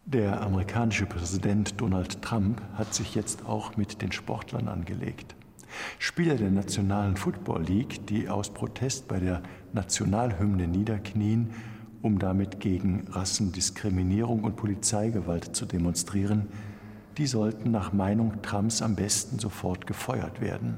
Der amerikanische Präsident Donald Trump hat sich jetzt auch mit den Sportlern angelegt. Spieler der Nationalen Football League, die aus Protest bei der Nationalhymne niederknien, um damit gegen Rassendiskriminierung und Polizeigewalt zu demonstrieren, die sollten nach Meinung Trumps am besten sofort gefeuert werden.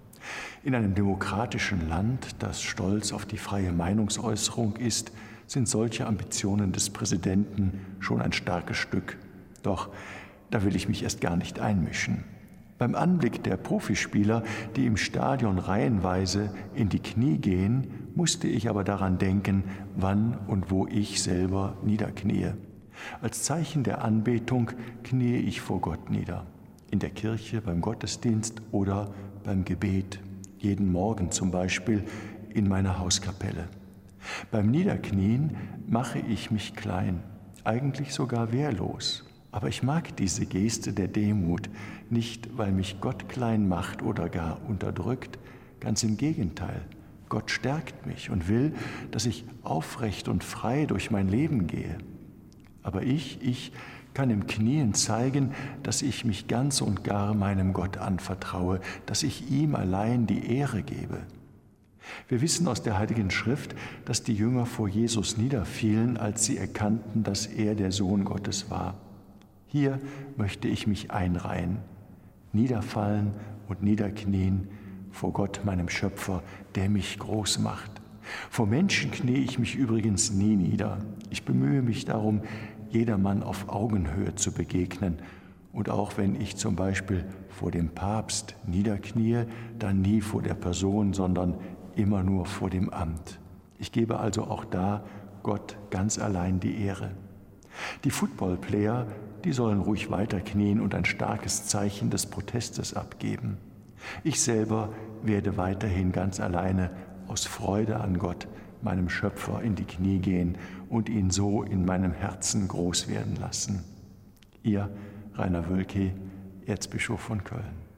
In einem demokratischen Land, das stolz auf die freie Meinungsäußerung ist, sind solche Ambitionen des Präsidenten schon ein starkes Stück. Doch da will ich mich erst gar nicht einmischen. Beim Anblick der Profispieler, die im Stadion reihenweise in die Knie gehen, musste ich aber daran denken, wann und wo ich selber niederkniee. Als Zeichen der Anbetung kniee ich vor Gott nieder. In der Kirche, beim Gottesdienst oder beim Gebet. Jeden Morgen zum Beispiel in meiner Hauskapelle. Beim Niederknien mache ich mich klein, eigentlich sogar wehrlos. Aber ich mag diese Geste der Demut nicht, weil mich Gott klein macht oder gar unterdrückt. Ganz im Gegenteil. Gott stärkt mich und will, dass ich aufrecht und frei durch mein Leben gehe. Aber ich kann im Knien zeigen, dass ich mich ganz und gar meinem Gott anvertraue, dass ich ihm allein die Ehre gebe. Wir wissen aus der Heiligen Schrift, dass die Jünger vor Jesus niederfielen, als sie erkannten, dass er der Sohn Gottes war. Hier möchte ich mich einreihen, niederfallen und niederknien vor Gott, meinem Schöpfer, der mich groß macht. Vor Menschen knie ich mich übrigens nie nieder. Ich bemühe mich darum, jedermann auf Augenhöhe zu begegnen. Und auch wenn ich zum Beispiel vor dem Papst niederkniee, dann nie vor der Person, sondern immer nur vor dem Amt. Ich gebe also auch da Gott ganz allein die Ehre. Die Footballplayer, die sollen ruhig weiterknien und ein starkes Zeichen des Protestes abgeben. Ich selber werde weiterhin ganz alleine aus Freude an Gott, meinem Schöpfer, in die Knie gehen und ihn so in meinem Herzen groß werden lassen. Ihr Rainer Wölki, Erzbischof von Köln.